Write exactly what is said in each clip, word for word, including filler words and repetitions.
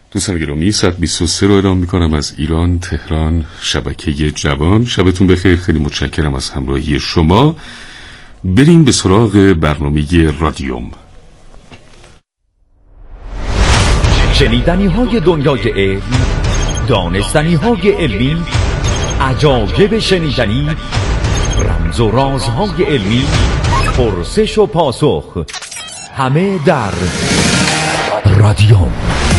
دوستان گرامی، صد و بیست و سه رو اعلام میکنم از ایران، تهران، شبکه جوان. شبتون بخیر، خیلی متشکرم از همراهی شما. بریم به سراغ برنامه رادیوم. شنیدنی های دنیای علم، دانستنی های علمی، عجایب شنیدنی، رمز و رازهای علمی، پرسش و پاسخ، همه در رادیوم.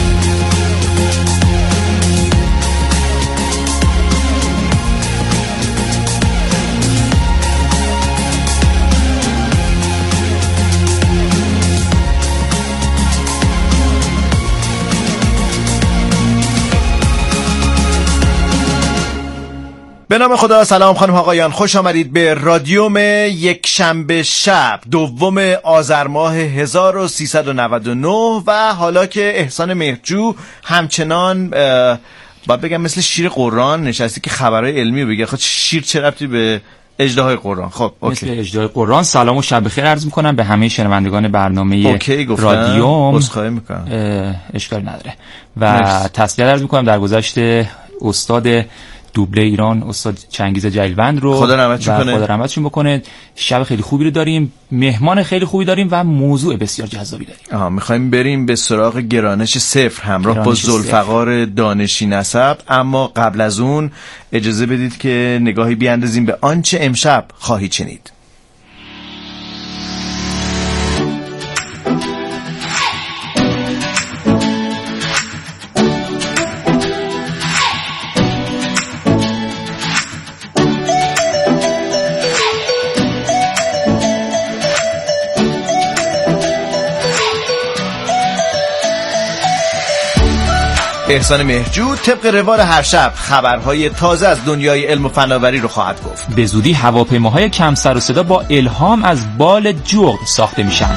به نام خدا. سلام خانم آقایان، خوش آمدید به رادیوم یک شنبه شب دوم آذر ماه هزار و سیصد و نود و نه و حالا که احسان مهرجو همچنان باید بگم مثل شیر قرآن نشستی که خبرهای علمی بگه. خب شیر چه ربطی به اژدهای قرآن؟ خب مثل اژدهای قرآن. سلام و شب بخیر عرض میکنم به همه شنوندگان برنامه رادیوم. عذرخواهی میکنم، اشکالی نداره و تسلیت عرض میکنم در گذشته استاد دوبله ایران استاد چنگیز جلیلوند رو خدا رحمتشون کنه. خدا رحمتشون بکنه. شب خیلی خوبی رو داریم، مهمان خیلی خوبی داریم و موضوع بسیار جذابی داریم. آها، میخوایم بریم به سراغ گرانش صفر همراه گرانش با ذوالفقار دانشی نسب. اما قبل از اون اجازه بدید که نگاهی بیاندازیم به آنچه امشب خواهید شنید. احسان مهرجو طبق روال هر شب خبرهای تازه از دنیای علم و فناوری رو خواهد گفت. به زودی هواپیماهای کم سر و صدا با الهام از بال جغد ساخته میشن.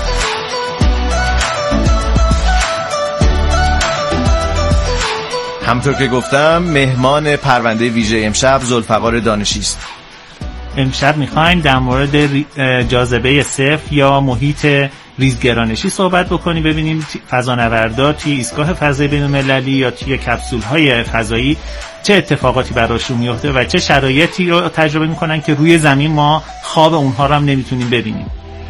همطور که گفتم مهمان پرونده ویژه امشب ذوالفقار دانشی است. امشب میخوایم در مورد جاذبه صفر یا محیط ریزگرانشی صحبت بکنیم، ببینیم فضانوردا توی ایستگاه فضایی بین‌المللی یا توی کپسول‌های فضایی چه اتفاقاتی براشون میفته و چه شرایطی رو تجربه میکنن که روی زمین ما خواب اونها رو هم نمیتونیم ببینیم.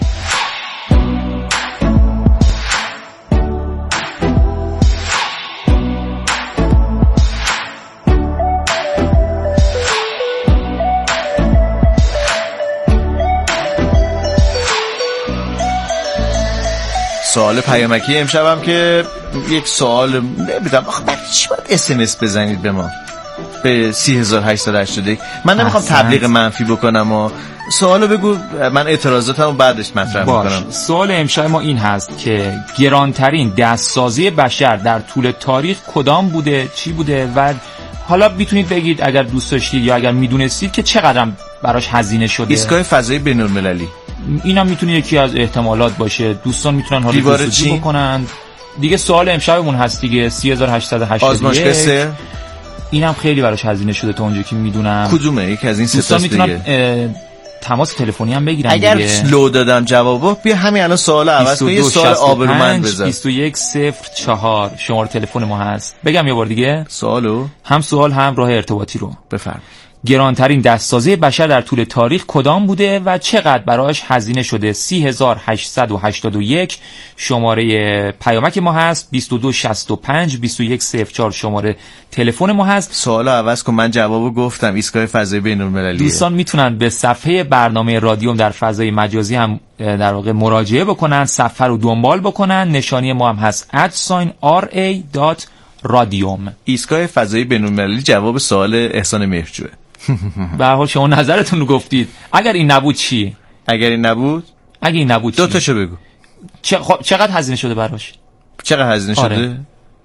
سوال پیامکی امشبم که یک سوال نمیدونم آخه برای چی باید اس ام اس بزنید به ما به سه هزار و هشتصد و هشتاد و یک؟ من نمیخوام تبلیغ منفی بکنم و سوالو بگو، من اعتراضاتمو بعدش مطرح میکنم. سوال امشب ما این هست که گرانترین دستسازی بشر در طول تاریخ کدام بوده، چی بوده و حالا میتونید بگید اگر دوست داشتید یا اگر میدونستید که چقدر براش هزینه شده. ایستگاه فضایی بین‌المللی اینا میتونه یکی از احتمالات باشه. دوستان میتونن حالا جستجو بکنن دیگه. سوال امشبمون هست دیگه سه هزار و هشتصد و هشتاد و یک. آزمایشگاه سه اینم خیلی براش هزینه شده تا اونجایی که میدونم. کدومه؟ یک از این سه تا دیگه. تماس تلفنی هم بگیرن اگر دیگه. لو دادم جوابو بیا همین الان سوال عوض کن، یه سوال آبرومند بزن. بیست و یک صفر چهار شماره تلفن ما هست. بگم یه بار دیگه سوالو، هم سوال هم راه ارتباطی رو بفرم. گرانترین دستسازی بشر در طول تاریخ کدام بوده و چقدر برایش هزینه شده؟ سه هزار و هشتصد و هشتاد و یک شماره پیامک ما هست. بیست و دو شصت و پنج بیست و یک صفر چهار شماره تلفن ما هست. سوالو عوض کن، من جوابو گفتم. ایستگاه فضایی بین‌المللی. دوستان میتونن به صفحه برنامه رادیوم در فضای مجازی هم در واقع مراجعه بکنن، صفحه رو دنبال بکنن. نشانی ما هم هست ات ساین آر ای دات رادیوم. ایستگاه فضایی بین‌المللی جواب سوال احسان مهرجوه. به هر حال شما نظرتون رو گفتید. اگر این نبود چی؟ اگر این نبود اگه این نبود دو تاشو بگو. چه خب چقدر هزینه شده براش؟ چقدر هزینه آره. شده؟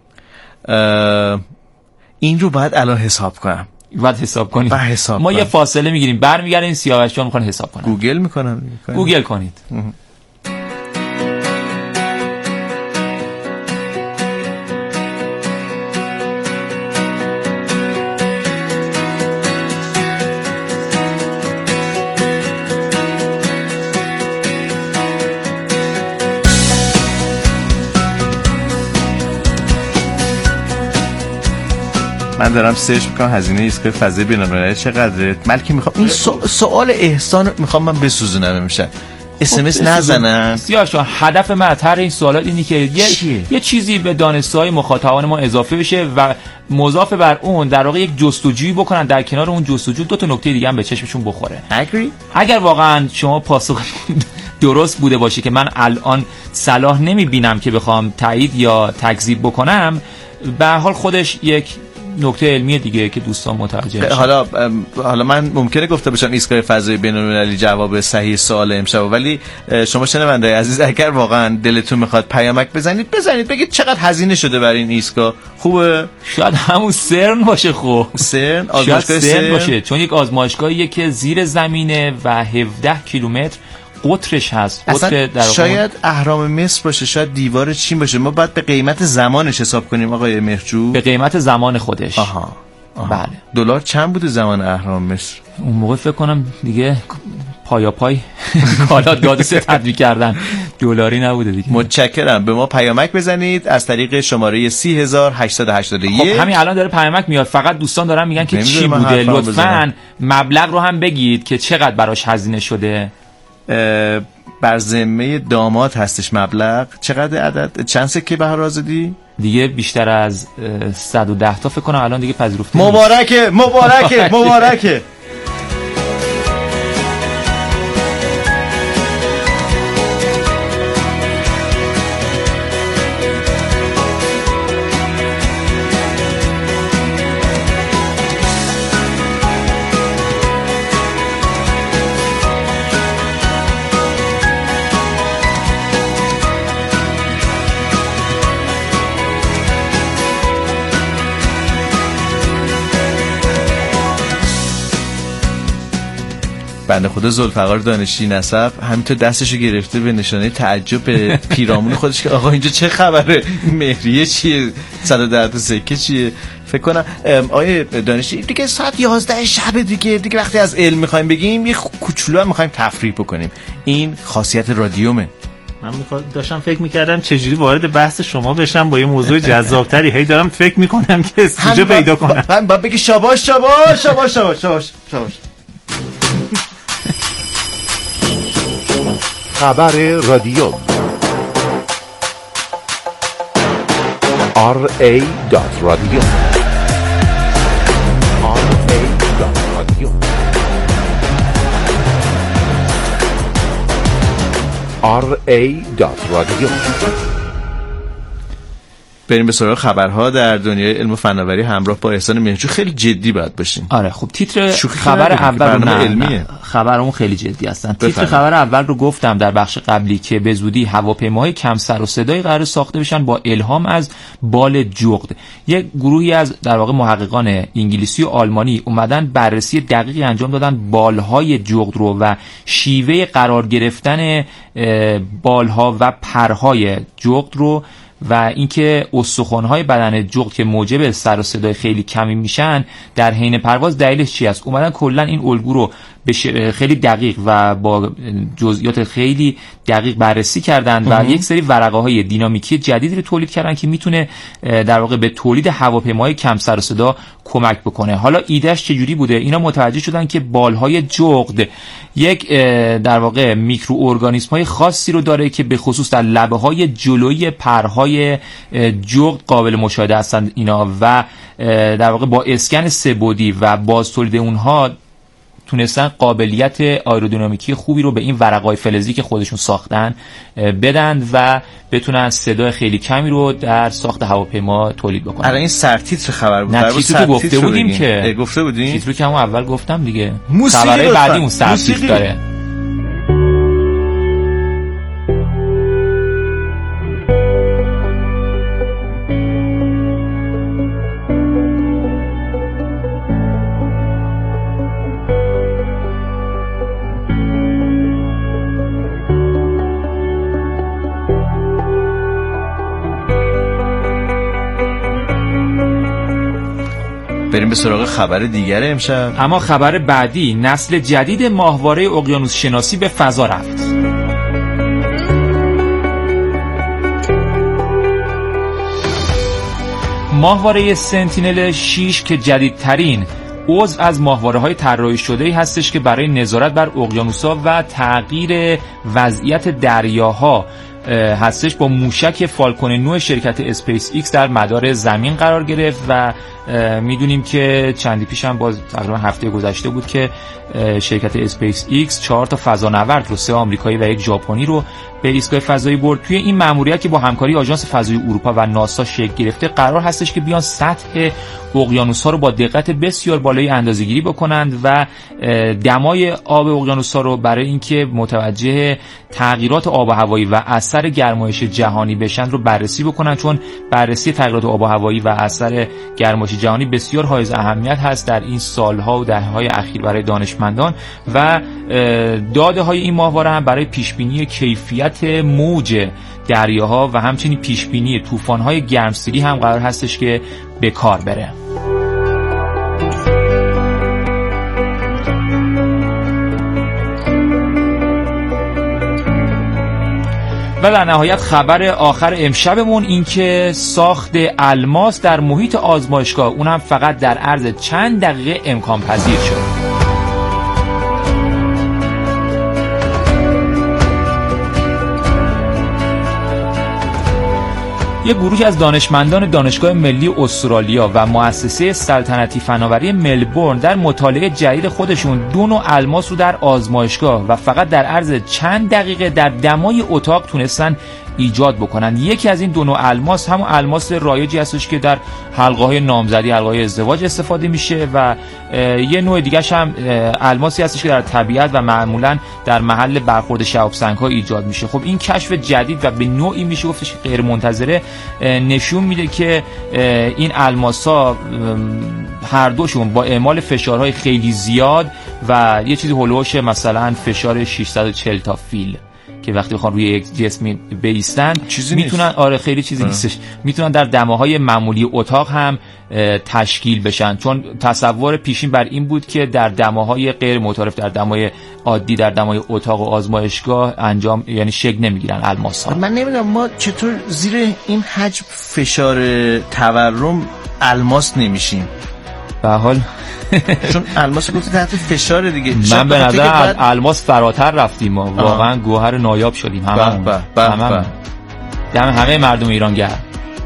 این رو باید الان حساب کنم. باید حساب کنید. باید حساب ما کنم. یه فاصله میگیریم برمیگردیم سیاوشان میخوان حساب کنن. گوگل میکنم. گوگل کنید. من دارم سرچ میکنم هزینه ایستگاه فضایی بین‌المللی چقدره. ملکی میخوام این سوال احسان میخوام من بسوزونم امشب. اس ام اس نزنن. سیاوش، هدف من از هر این سوالات اینی که یه, یه چیزی به دانش‌های مخاطبان ما اضافه بشه و مضاف بر اون در واقع یک جستجویی بکنن، در کنار اون جستجو دو تا نکته دیگه هم به چشمشون بخوره. اگری؟ اگر واقعا شما پاسخ درست بوده باشه که من الان صلاح نمیبینم که بخوام تایید یا تکذیب بکنم، به هر حال خودش یک نکته علمی دیگه که دوستان متوجه بشن. حالا حالا من ممکنه گفته باشم ایستگاه فضایی بین‌المللی جواب صحیح سوال امشب، ولی شما شنونده‌های عزیز اگر واقعا دلتون میخواد پیامک بزنید بزنید، بگید چقدر هزینه شده برای این ایستگاه. خوبه؟ شاید همون سرن باشه. خب سرن آزمایشگاه سرن, سرن باشه، چون یک آزمایشگاهیه که زیر زمینه و هفده کیلومتر قطرش هست. قطر در شاید اهرام مصر باشه، شاید دیوار چین باشه. ما باید به قیمت زمانش حساب کنیم آقای مهرجو. به قیمت زمان خودش. آها, آها. بله. دلار چند بوده زمان اهرام مصر؟ اون موقع فکر کنم دیگه پایا پای کالا داد سه تدوی کردن، دلاری نبوده دیگه. متشکرم. به ما پیامک بزنید از طریق شماره سی هزار و هشتصد و هشتاد و یک. خب همین الان داره پیامک میاد، فقط دوستان دارن میگن که چی بوده. لطفاً مبلغ رو هم بگید که چقدر براش هزینه شده. بر ذمه داماد هستش مبلغ. چقدر عدد؟ چند سکه بهار آزادی؟ دیگه بیشتر از صد و ده تا فکر کنم الان دیگه پذیرفته. مبارکه مبارکه مبارکه. بنده خدا ذوالفقار دانشی نسب همینطور دستشو گرفته به نشانه تعجب به پیرامون خودش که آقا اینجا چه خبره؟ مهریه چیه؟ صد و ده تا سکه چیه؟ فکر کنم آقای دانشی دیگه ساعت یازده شب دیگه دیگه وقتی از علم میخوایم بگیم یه کوچولو هم میخوایم تفریح بکنیم. این خاصیت رادیومه. من داشتم فکر میکردم چجوری وارد بحث شما بشم با یه موضوع جذابتری. هی دارم فکر میکنم که استوجه پیدا کنم. من باید بگی شاباش شاباش شاباش شاباش شاباش شاباش. خبر رادیو آر ای دات رادیو آر ای دات رادیو آر ای دات رادیو. بریم به سراغ خبرها در دنیای علم و فناوری همراه با احسان مهرجو. خیلی جدی باید باشیم. آره خب تیتر خبر اول رو علمیه. خبرمون خیلی جدی هستن. تیتر خبر اول رو گفتم در بخش قبلی که به زودی هواپیماهای کم سر و صدایی قرار ساخته بشن با الهام از بال جغد. یک گروهی از در واقع محققان انگلیسی و آلمانی اومدن بررسی دقیقی انجام دادن بالهای جغد رو و شیوه قرار گرفتن بالها و پرهای جغد رو و اینکه استخوان‌های بدن جغد که موجب سر و صدای خیلی کمی میشن در حین پرواز دلیلش چی است. اومدن کلا این الگو رو به خیلی دقیق و با جزئیات خیلی دقیق بررسی کردن و یک سری ورقه‌های دینامیکی جدیدی رو تولید کردن که میتونه در واقع به تولید هواپیماهای کم سر و صدا کمک بکنه. حالا ایدهش چجوری بوده؟ اینا متوجه شدن که بالهای جغد یک در واقع میکروارگانیسم‌های خاصی رو داره که به خصوص در لبه‌های جلویی پرهای جغد قابل مشاهده هستند اینا و در واقع با اسکن سه‌بعدی و باز تولید اونها تونستن قابلیت آیرودینامیکی خوبی رو به این ورقای فلزی که خودشون ساختن بدن و بتونن صدای خیلی کمی رو در ساخت هواپیما تولید بکنن. الان این سرتیتر خبر بود. نه تیتر رو گفته بودیم که گفته بودیم. تیتر رو که همون اول گفتم دیگه. خبرهای بعدی اون سرتیتر داره. بریم به سراغ خبر دیگر امشب. اما خبر بعدی، نسل جدید ماهواره اقیانوس شناسی به فضا رفت. ماهواره سنتینل شش که جدیدترین عضو از ماهواره‌های طراحی شده‌ای هستش که برای نظارت بر اقیانوس‌ها و تغییر وضعیت دریاها هستش، با موشک فالکون نه شرکت اسپیس ایکس در مدار زمین قرار گرفت و میدونیم که چندی پیش هم باز تقریبا هفته گذشته بود که شرکت اسپیس ایکس چهار تا فضانورد رو، سه آمریکایی و یک ژاپنی رو به ایستگاه فضایی برد. توی این مأموریت که با همکاری آژانس فضایی اروپا و ناسا شکل گرفته، قرار هستش که بیان سطح اقیانوس‌ها رو با دقت بسیار بالایی اندازه‌گیری بکنند و دمای آب اقیانوس‌ها رو برای اینکه متوجه تغییرات آب و هوایی و اثر گرمایش جهانی بشن رو بررسی بکنن، چون بررسی تغییرات آب و هوایی و اثر گرمایش جهانی بسیار حائز اهمیت هست در این سالها و دهه‌های اخیر برای دانشمندان و داده‌های این ماهواره هم برای پیشبینی کیفیت موج دریاها و همچنین پیشبینی طوفان‌های گرمسیری هم قرار هستش که به کار بره. و در نهایت خبر آخر امشبمون این که ساخت الماس در محیط آزمایشگاه، اون هم فقط در عرض چند دقیقه امکان پذیر شد. یک گروهی از دانشمندان دانشگاه ملی استرالیا و مؤسسه سلطنتی فناوری ملبورن در مطالعه جدید خودشون دو نوع الماس رو در آزمایشگاه و فقط در عرض چند دقیقه در دمای اتاق تونستن ایجاد بکنن. یکی از این دو نوع الماس همون الماس رایجی هستش که در حلقه‌های نامزدی، حلقه‌های ازدواج استفاده میشه و یه نوع دیگه‌ش هم الماسی هستش که در طبیعت و معمولاً در محل برخورد شهاب سنگ‌ها ایجاد میشه. خب این کشف جدید و به نوعی میشه گفتش غیر منتظره نشون میده که این الماس‌ها هر دوشون با اعمال فشارهای خیلی زیاد و یه چیزی هولوش مثلا فشار ششصد و چهل تا فیل که وقتی بخوان روی یک جسمی بایستن میتونن، آره خیلی چیزی نیستش، میتونن در دماهای معمولی اتاق هم تشکیل بشن، چون تصور پیشین بر این بود که در دماهای غیر متعارف، در دمای عادی، در دمای اتاق و آزمایشگاه انجام یعنی شکل نمیگیرن الماس ها. من نمیدونم ما چطور زیر این حجم فشار تورم الماس نمیشیم. به حال چون الماس گفت تحت فشار دیگه. من به نظر بعد... الماس فراتر رفتیم ما واقعا گوهر نایاب شدیم هممون. به به به دم همه مردم ایران گرم.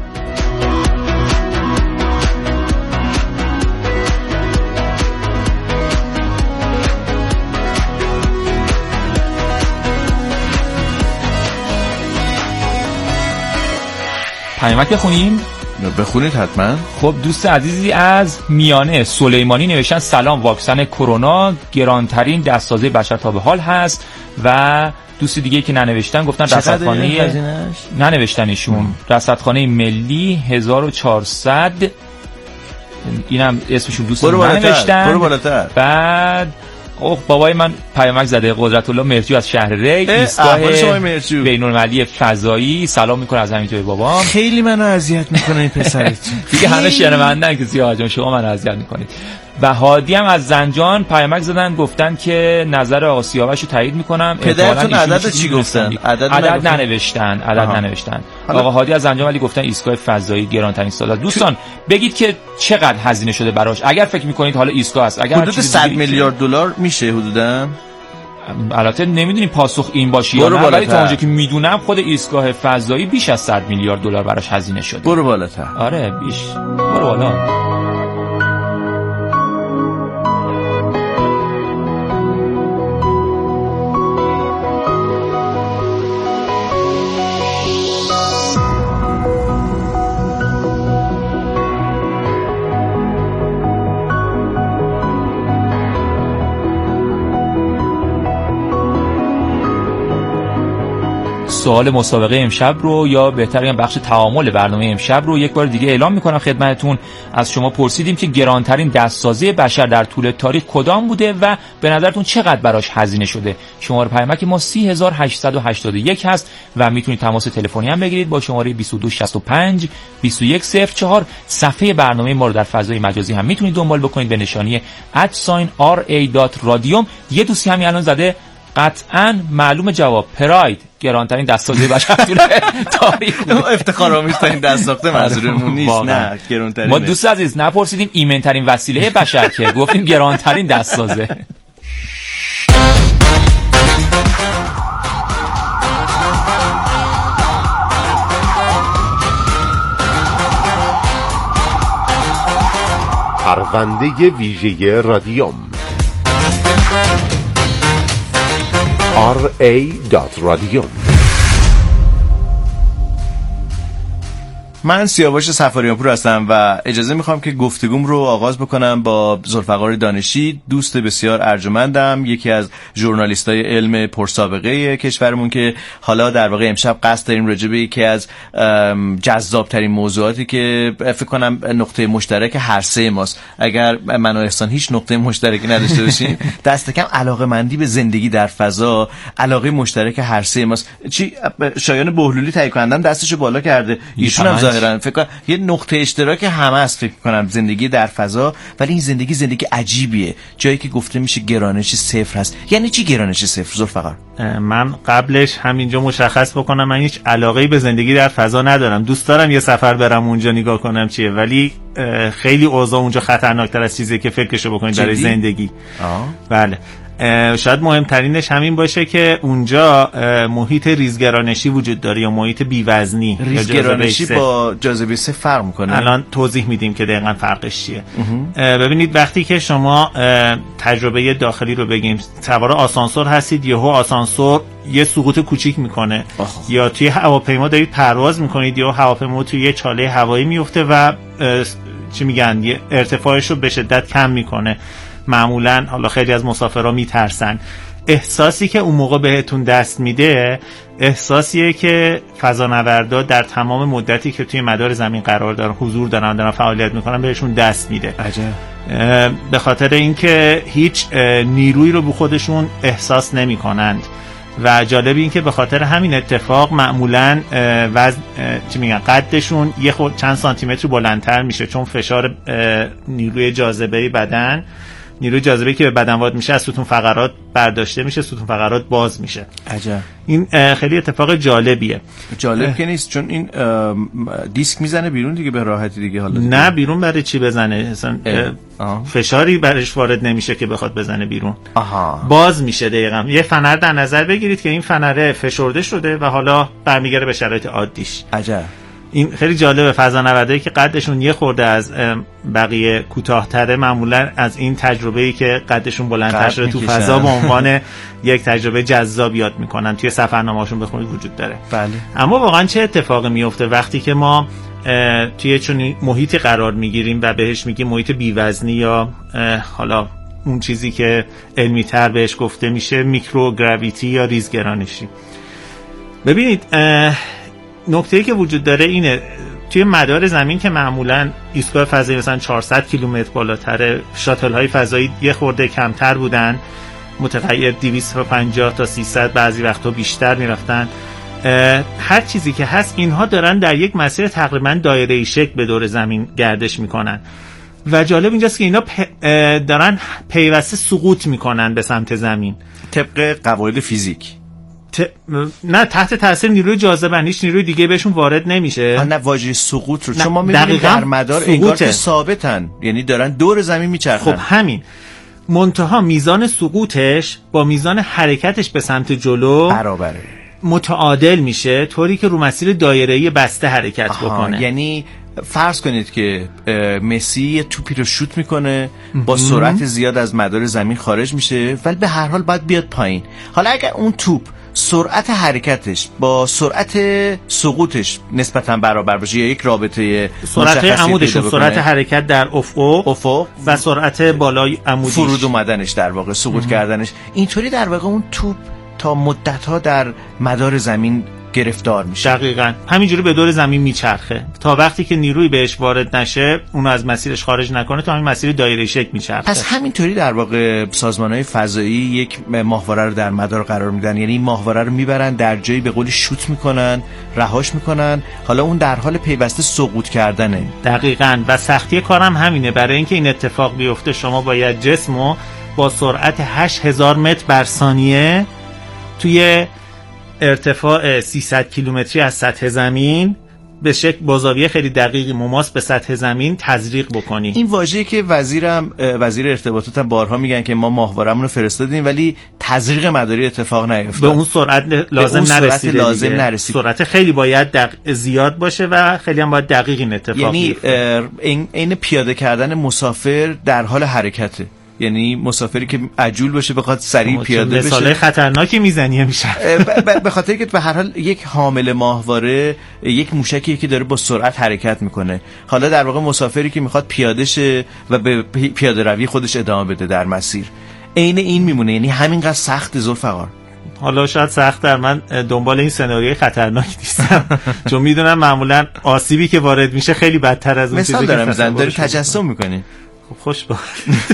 پیامک بخونیم؟ بخونید حتما. خب دوست عزیزی از میانه سلیمانی نوشتن سلام، واکسن کرونا گرانترین دستسازی بشر تا به حال هست. و دوست دیگه که ننوشتن گفتن رصدخانه ننوشتنشون رصدخانه ملی هزار و چهارصد، اینم اسمشون دوست ننوشتن. برو بالاتر. بعد اوه بابای من پیامک زده قدرت الله مهرجو از شهر ری، ایستگاه بین‌المللی فضایی، سلام میکنه از همین توی بابام. خیلی منو اذیت میکنه این پسرت. دیگه همه شنوندن که سیاه جان شما منو اذیت میکنید. و هادی هم از زنجان پیامک زدن گفتن که نظر آقا سیاوش رو تایید میکنم. پدرتون عدد چی گفتن؟ عدد, عدد ننوشتن، عدد آها. ننوشتن. آقا هادی از زنجان ولی گفتن ایستگاه فضایی گرانترین سال. دوستان بگید که چقدر هزینه شده براش اگر فکر میکنید حالا ایستگاه است. اگر حدود صد میلیارد دلار میشه حدودا. البته نمیدونیم پاسخ این باشه یا نه، ولی تا اونجا که میدونم خود ایستگاه فضایی بیش از صد میلیارد دلار براش هزینه شده. برو بالاتر. آره بیش. برو بالا. سوال مسابقه امشب رو یا بهتر بگم بخش تعامل برنامه امشب رو یک بار دیگه اعلام میکنم خدمتتون. از شما پرسیدیم که گرانترین دستسازی بشر در طول تاریخ کدام بوده و به نظرتون چقدر براش هزینه شده. شماره پیامک ما سه هزار و هشتصد و هشتاد و یک هست و میتونید تماس تلفنی هم بگیرید با شماره بیست و دو شصت و پنج بیست و یک صفر چهار. صفحه برنامه ما رو در فضای مجازی هم میتونید دنبال بکنید به نشانی ات ساین آر ای دات رادیوم. یه دوستی همین الان زده قطعاً معلوم جواب. پراید گرانترین دستسازی بشر طول تاریخ بود. افتخارآمیزترین دستساخته منظورمون نیست، نه گرانترین. ما دوست عزیز نپرسیدیم ایمن ترین وسیله بشر که، گفتیم گرانترین دستسازه. پرونده ویژه رادیوم آر ای دات رادیوم. من سیاوش صفاریان پور هستم و اجازه میخوام که گفتگوم رو آغاز بکنم با ذوالفقار دانشی، دوست بسیار ارجمندم، یکی از ژورنالیستای علم پرسابقه کشورمون که حالا در واقع امشب قصد داریم راجع به یکی از جذاب‌ترین موضوعاتی که فکر کنم نقطه مشترک هر سه ماست، اگر من و احسان هیچ نقطه مشترکی نداشته باشیم، دست کم علاقه‌مندی به زندگی در فضا علاقه مشترک هر سه ماست. چی شایان بهلولی تایید کنندم دستشو بالا کرده، ایشون هم ظاهرا فکر کنم یه نقطه اشتراک همه است، فکر کنم زندگی در فضا، ولی این زندگی زندگی عجیبیه، جایی که گفته میشه گرانش صفر هست. یعنی چی گرانش صفر ذوالفقار؟ من قبلش همینجا مشخص بکنم من هیچ علاقه‌ای به زندگی در فضا ندارم. دوست دارم یه سفر برم اونجا نگاه کنم چیه، ولی خیلی اوضاع اونجا خطرناکتر از چیزی که فکرشو بکنید برای زندگی. آه. بله. شاید مهمترینش همین باشه که اونجا محیط ریزگرانشی وجود داره یا محیط بیوزنی. ریزگرانشی با جاذبه سه فرق میکنه. الان توضیح میدیم که دقیقاً فرقش چیه. ببینید وقتی که شما تجربه داخلی رو بگیم، سوار آسانسور هستید، یهو آسانسور یه سقوط کوچیک میکنه، یا توی هواپیما دارید پرواز میکنید، یا هواپیما توی یه چاله هوایی میفته و چی میگن ارتفاعش رو به شدت کم میکنه. معمولا حالا خیلی از مسافرها میترسن. احساسی که اون موقع بهتون دست میده احساسیه که فضانوردا در تمام مدتی که توی مدار زمین قرار دارن، حضور دارن، دارن فعالیت میکنن، بهشون دست میده. عجب. به خاطر اینکه هیچ نیرویی رو به خودشون احساس نمیکنند و جالب این که به خاطر همین اتفاق معمولاً وزن چی میگن قدشون یه خود چند سانتی متر بلندتر میشه، چون فشار نیروی جاذبه بدن نیروی جاذبه که به بدن وارد میشه از ستون فقرات برداشته میشه، ستون فقرات باز میشه. عجب. این خیلی اتفاق جالبیه. جالب که نیست، چون این دیسک میزنه بیرون دیگه به راحتی دیگه. حالا دیگه. نه بیرون برای چی بزنه اصلا؟ فشاری برش وارد نمیشه که بخواد بزنه بیرون. آها. باز میشه. دقیقاً یه فنر در نظر بگیرید که این فنره فشرده شده و حالا برمیگره به شرایط عادیش. عجب. این خیلی جالبه. فضانوردایی که قدشون یه خورده از بقیه کوتاه‌تره معمولا از این تجربه‌ای که قدشون بلندتر شده تو فضا به عنوان یک تجربه جذاب یاد میکنن. توی سفرنامه‌هاشون بخونید وجود داره. بله. اما واقعا چه اتفاقی میفته وقتی که ما توی چون محیطی قرار میگیریم و بهش میگیم محیط بیوزنی یا حالا اون چیزی که علمی‌تر بهش گفته میشه میکروگراویتی یا ریزگرانشی. ببینید نکته‌ای که وجود داره اینه، توی مدار زمین که معمولاً ایستگاه فضایی مثلا چهارصد کیلومتر بالاتره، شاتل های فضایی یه خورده کمتر بودن، متغیر دویست و پنجاه تا سیصد، بعضی وقتا بیشتر میرفتن. هر چیزی که هست اینها دارن در یک مسیر تقریباً دایره‌ای شکل به دور زمین گردش میکنن و جالب اینجاست که اینا دارن پیوسته سقوط میکنن به سمت زمین طبق قواعد فیزیک. ت... نه تحت تاثیر نیروی جاذبه، هیچ نیروی دیگه بهشون وارد نمیشه. نه واژه سقوط رو چون ما می‌بینیم در مدار انگار که ثابتن، یعنی دارن دور زمین میچرخن. خب همین منتها میزان سقوطش با میزان حرکتش به سمت جلو برابره، متعادل میشه، طوری که رو مسیر دایره‌ای بسته حرکت بکنه. یعنی فرض کنید که مسی یه توپی رو شوت میکنه، با سرعت زیاد از مدار زمین خارج میشه، ولی به هر حال باید بیاد پایین. حالا اگر اون توپ سرعت حرکتش با سرعت سقوطش نسبتا برابر باشه یا یک رابطه سرعت عمودش، سرعت حرکت در افق افق و سرعت بالای عمودیش، فرود اومدنش در واقع سقوط کردنش، اینطوری در واقع اون توپ تا مدت‌ها در مدار زمین گرفتار میشه. دقیقاً همینجوری به دور زمین میچرخه تا وقتی که نیروی بهش وارد نشه، اونو از مسیرش خارج نکنه، تا همین مسیر دایره شکل میچرخه. پس همینطوری در واقع سازمان‌های فضایی یک ماهواره رو در مدار قرار میدن، یعنی این ماهواره رو میبرن در جایی به قولی شوت میکنن، رهاش میکنن، حالا اون در حال پیوسته سقوط کردنه. دقیقاً. و سختی کارم همینه. برای اینکه این اتفاق بیفته شما باید جسمو با سرعت هشت هزار متر بر ثانیه توی ارتفاع سیصد کیلومتری از سطح زمین به شکل با زاویه خیلی دقیقی مماس به سطح زمین تزریق بکنی. این واژه‌ای که وزیرم وزیر ارتباطات هم بارها میگن که ما ماهواره‌مون رو فرستادیم ولی تزریق مداری اتفاق نیفتاد. به اون سرعت لازم نرسیده. لازم نرسید. سرعت خیلی باید دق... زیاد باشه و خیلی هم باید دقیق این اتفاق بیفته. یعنی این این پیاده کردن مسافر در حال حرکته. یعنی مسافری که عجول باشه بخواد سریع پیاده بشه. مثال خطرناکی میزنی میشه. به خاطر که به هر حال یک حامل ماهواره یک موشکی که داره با سرعت حرکت میکنه. حالا در واقع مسافری که میخواد پیاده شه و به پیاده روی خودش ادامه بده در مسیر. عین این میمونه. یعنی همینقدر سخت ذوالفقار. حالا شاید سخت در من دنبال این سناریوی خطرناک نیستم چون میدونم معمولا آسیبی که وارد میشه خیلی بدتر از اون چیزی که دارم میزنم. داری تجسم میکنی. خوش با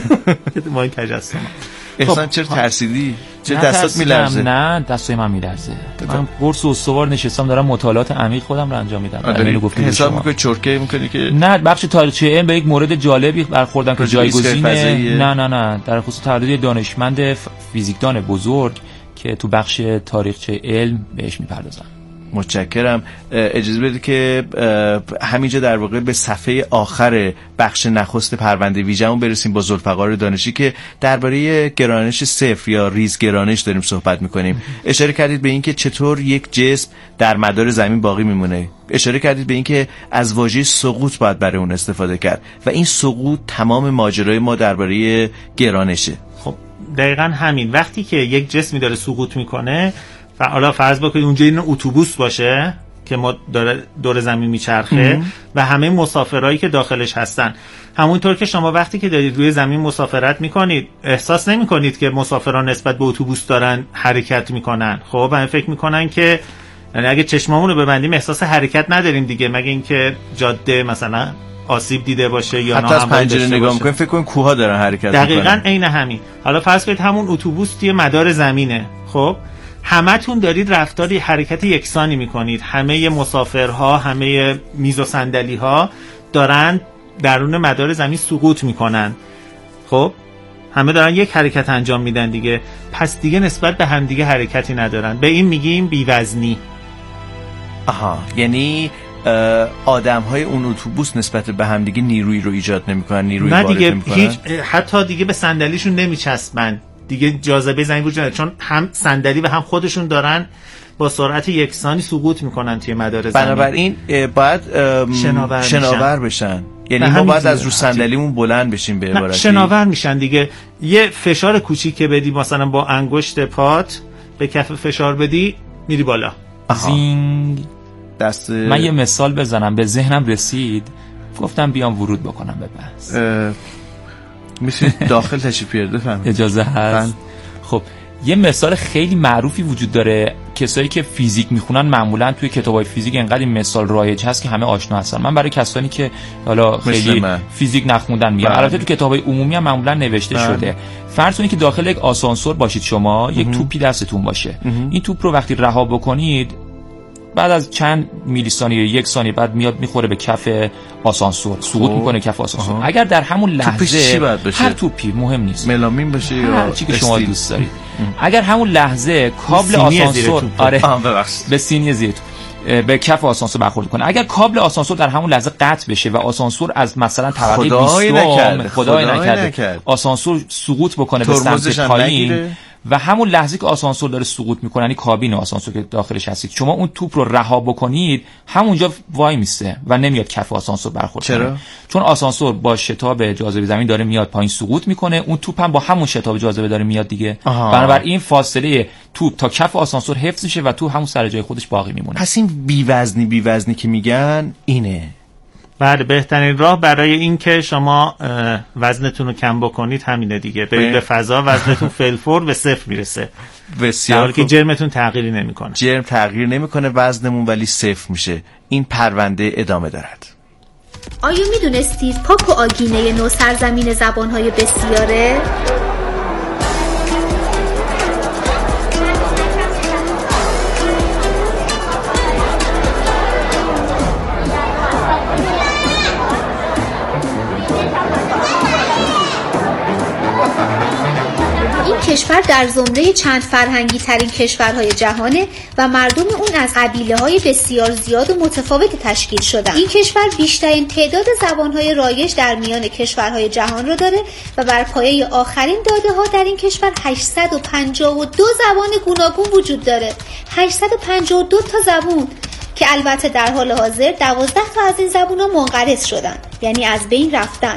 ما این تجسم. احسان چرا ترسیدی؟ چرا دستات میلرزه؟ نه دستای من میلرزه. من قرص استوار نشستم دارم مطالعات عمیق خودم رو انجام میدم. اینو گفتم حساب میکنی چرکه میکنی که نه بخش تاریخچه علم به یک مورد جالبی برخوردم که جایگزین نه نه نه در خصوص تولد دانشمند فیزیکدان بزرگ که تو بخش تاریخچه علم بهش میپردازم. متشکرم. اجازه بدید که همینجا در واقع به صفحه آخر بخش نخست پرونده ویژه‌مون برسیم با ذوالفقار دانشی که درباره گرانش صفر یا ریز گرانش داریم صحبت میکنیم. اشاره کردید به اینکه چطور یک جسم در مدار زمین باقی میمونه. اشاره کردید به اینکه از واژه سقوط باید برای اون استفاده کرد و این سقوط تمام ماجرای ما درباره گرانشه. خب دقیقاً همین. وقتی که یک جسمی داره سقوط میکنه و حالا فرض بکنید اونجا این اتوبوس باشه که ما داره دور زمین میچرخه و همه مسافرایی که داخلش هستن، همونطور که شما وقتی که دارید روی زمین مسافرت میکنید احساس نمیکنید که مسافران نسبت به اتوبوس دارن حرکت میکنن. خب من فکر میکنن که یعنی اگه چشمامون رو ببندیم احساس حرکت نداریم دیگه، مگه اینکه جاده مثلا آسیب دیده باشه یا حتی از پنجره نگاه میکنیم فکر کنیم کوها دارن حرکت میکنن. دقیقاً عین همین. حالا فرض کنید همون اتوبوس توی مدار زمینه. خب همتون دارید رفتاری حرکت یکسانی میکنید. همه مسافرها، همه میز و صندلی ها دارن درون مدار زمین سقوط میکنن. خب همه دارن یک حرکت انجام میدن دیگه، پس دیگه نسبت به هم دیگه حرکتی ندارن. به این میگیم بی‌وزنی. آها، یعنی آدم های اون اتوبوس نسبت به هم دیگه نیرویی رو ایجاد نمیکنن، نیرویی وارد نمیکنن. هیچ حتی دیگه به صندلیشون نمیچسبن. دیگه جاذبه زمین وجود نداره چون هم صندلی و هم خودشون دارن با سرعت یکسانی سقوط میکنن توی مدار زمین. بنابراین باید شناور, شناور بشن. یعنی ما باید از رو صندلیمون بلند بشیم به عبارتی. شناور میشن دیگه. یه فشار کوچیک که بدی مثلا با انگشت پات به کف فشار بدی میری بالا. زینگ. دست من یه مثال بزنم به ذهنم رسید گفتم بیام ورود بکنم به بحث. میشه داخل تشریف بیارید بفرمایید. اجازه هست؟ خب یه مثال خیلی معروفی وجود داره. کسایی که فیزیک میخونن معمولا توی کتابای فیزیک انقدر این مثال رایج هست که همه آشنا هستن. من برای کسانی که حالا خیلی فیزیک نخوندن میگم. البته تو کتابای عمومی هم معمولا نوشته بله. شده. فرض کنید که داخل یک آسانسور باشید شما، یک توپی دستتون باشه. این توپ رو وقتی رها بکنید بعد از چند میلی ثانیه یک ثانیه بعد میاد میخوره به کف آسانسور، سقوط میکنه کف آسانسور. آها. اگر در همون لحظه هر توپی مهم نیست، ملامین باشه یا چی که شما دوست دارید، اگر همون لحظه کابل آسانسور آره به سینی زیر به کف آسانسور برخورد کنه، اگر کابل آسانسور در همون لحظه قطع بشه و آسانسور از مثلا طبقه بیست خدای نکرده آسانسور سقوط بکنه به سمت پایین و همون لحظه که آسانسور داره سقوط میکنه، یعنی کابین آسانسور که داخلش هستید، شما اون توپ رو رها بکنید همونجا وای میسته و نمیاد کف آسانسور برخورد کنه. چرا؟ چون آسانسور با شتاب جاذبه زمین داره میاد پایین سقوط میکنه، اون توپ هم با همون شتاب جاذبه داره میاد دیگه. بنابراین فاصله توپ تا کف آسانسور حفظ میشه و تو همون سر جای خودش باقی میمونه. پس این بی‌وزنی بی‌وزنی که میگن اینه. بله، بهترین راه برای این که شما وزنتون رو کم بکنید همینه دیگه. برید به فضا، وزنتون فلفور به صفر میرسه. بسیار که جرمتون تغییری نمیکنه. جرم تغییر نمیکنه، وزنمون ولی صفر میشه. این پرونده ادامه دارد. آیا میدونستید پاپو آگینه نو سرزمین زبانهای بسیاره؟ کشور در زمره چند فرهنگی ترین کشورهای جهانه و مردم اون از قبیله های بسیار زیاد و متفاوت تشکیل شدن. این کشور بیشترین تعداد زبانهای رایج در میان کشورهای جهان رو داره و بر پایه آخرین داده ها در این کشور هشتصد و پنجاه و دو زبان گوناگون وجود داره. هشتصد و پنجاه و دو تا زبان که البته در حال حاضر دوازده تا از این زبان‌ها منقرض شدن، یعنی از بین رفتن.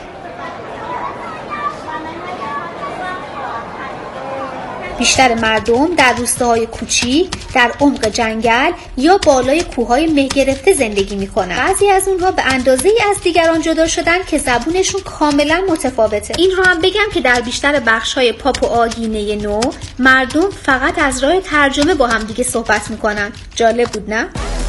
بیشتر مردم در روستاهای کوچیک، در عمق جنگل یا بالای کوههای مه گرفته زندگی میکنن. بعضی از اونها به اندازه‌ای از دیگران جدا شدن که زبونشون کاملا متفاوته. این رو هم بگم که در بیشتر بخش‌های پاپوآ گینه نو مردم فقط از راه ترجمه با هم دیگه صحبت میکنن. جالب بود نه؟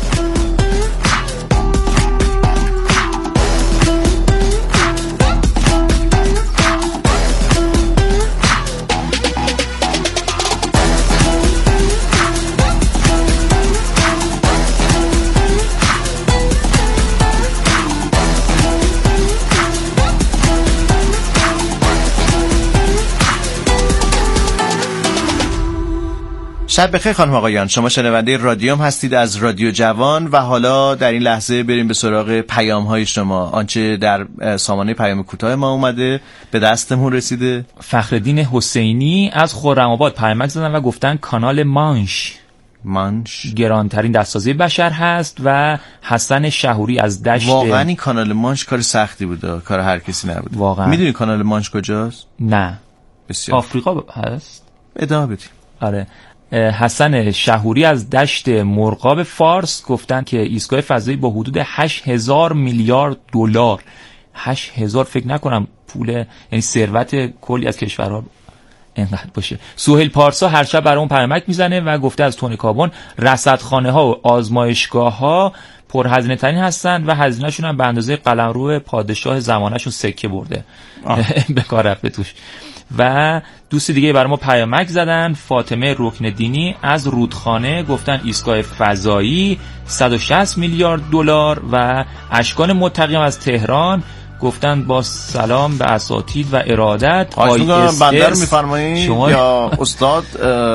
شب بخیر خانم آقایان، شما شنونده رادیوم هستید از رادیو جوان و حالا در این لحظه بریم به سراغ پیام های شما. آنچه در سامانه پیام کوتاه ما اومده به دستمون رسیده. فخرالدین حسینی از خرم‌آباد پیامک زدن و گفتن کانال مانش مانش گرانترین دستسازی بشر هست و حسن شهوری از دشت. واقعا این کانال مانش کار سختی بوده، کار هر کسی نبود. واقعا میدونی کانال مانش کجاست؟ نه. بسیار. آفریقا هست؟ ادامه بدیم. آره. حسن شهوری از دشت مرغاب فارس گفتن که ایستگاه فضایی با حدود هشت هزار میلیارد دلار، هشت هزار فکر نکنم پول، یعنی ثروت کلی از کشورها اینقدر باشه. سهیل پارسا هر شب برامون پیامک میزنه و گفته از تون کابون رصدخانه ها و آزمایشگاه ها پرهزینه ترین هستن و هزینه شون هم به اندازه قلمرو پادشاه زمانشون سکه برده به کار رفته توش. و دوست دیگه برای ما پیامک زدن، فاطمه رکن دینی از رودخانه گفتن ایستگاه فضایی صد و شصت میلیارد دلار و اشکان متقیم از تهران گفتن با سلام به اساتید و ارادت. آیس بنده رو میفرمایید شما... یا استاد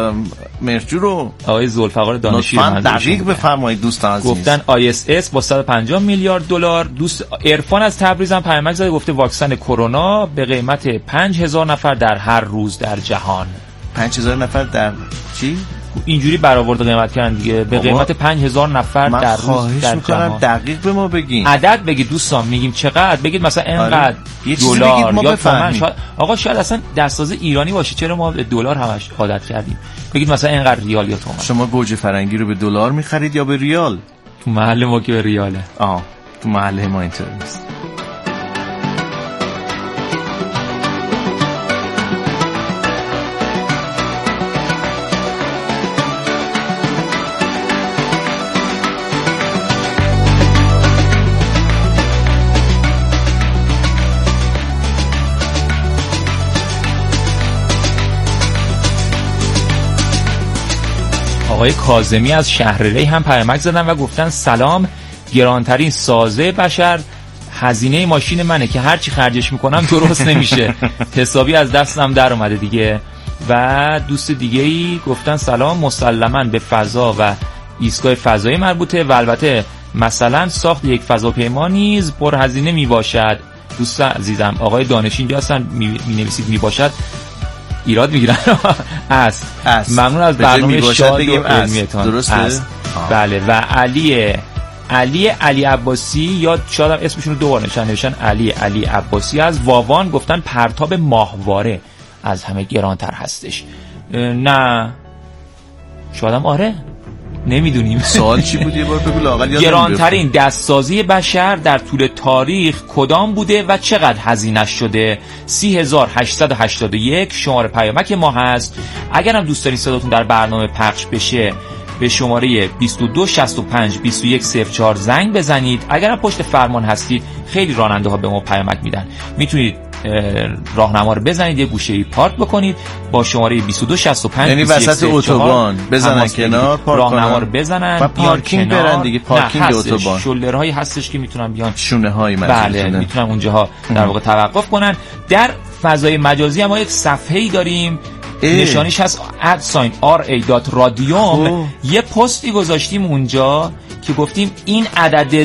مرجو رو آقای ذوالفقار دانشی لطفاً دقیق بفرمایید دوستان عزیز. گفتن آی اس اس با صد و پنجاه میلیارد دلار. دوست عرفان از تبریز هم پیامک زده گفته واکسن کرونا به قیمت پنج هزار نفر در هر روز در جهان. پنج هزار نفر در چی؟ اینجوری برآورد قیمت کردن دیگه، به قیمت پنج هزار نفر در روز در جهان. دقیق به ما بگین، عدد بگید دوستان، میگیم چقدر، بگید مثلا اینقدر دلار یا تومان. شاید آقا شاید اصلا دستساز ایرانی باشه، چرا ما به دلار همش عادت کردیم. بگید مثلا اینقدر ریال یا تومان. شما گوجه فرنگی رو به دلار میخرید یا به ریال؟ تو محل ما که به ریاله. آه تو محل ما اینطوری نیست. آقای کاظمی از شهرری هم پیامک زدن و گفتن سلام، گرانترین سازه بشر هزینه ماشین منه که هرچی خرجش میکنم درست نمیشه، حسابی از دستم در اومده دیگه. و دوست دیگه ای گفتن سلام، مسلماً به فضا و ایستگاه فضایی مربوطه و البته مثلا ساخت یک فضاپیما نیز پرهزینه میباشد. دوست عزیزم آقای دانشی اینجا هستن، مینویسید می میباشد ایراد میگیرن. است ممنون از برنامه شاد و علمیتان. درسته؟ است. بله. و علی علی علی عباسی، یا شاید هم اسمشون رو دوباره نشن نوشتن علی علی عباسی از واوان گفتن پرتاب ماهواره از همه گرانتر هستش. نه شاید هم آره، نمیدونیم. سوال چی بود یه بار بگو لااقل یادم. گرانترین دستسازی بشر در طول تاریخ کدام بوده و چقدر هزینه‌اش شده؟ سی هزار و هشتصد و هشتاد و یک شماره پیامک ما هست. اگر هم دوست دارید صداتون در برنامه پخش بشه به شماره بیست و دو شصت و پنج بیست و یک صفر چهار زنگ بزنید. اگر هم پشت فرمان هستید، خیلی راننده ها به ما پیامک میدن، میتونید راهنما رو بزنید، یه گوشه‌ای پارک بکنید با شماره بیست و دو شصت و پنج یعنی وسط اتوبان بزنن کنار، پارک راهنما رو بزنن و پارکینگ برن دیگه. پارکینگ اتوبان شولدرهایی هستش که میتونن بیان، شونه های بله میتونن اونجاها در واقع توقف کنن. در فضای مجازی هم ما یک صفحه‌ای داریم نشانیش هست اد ساین آر ای دات رادیوم. یه پستی گذاشتیم اونجا که گفتیم این عدد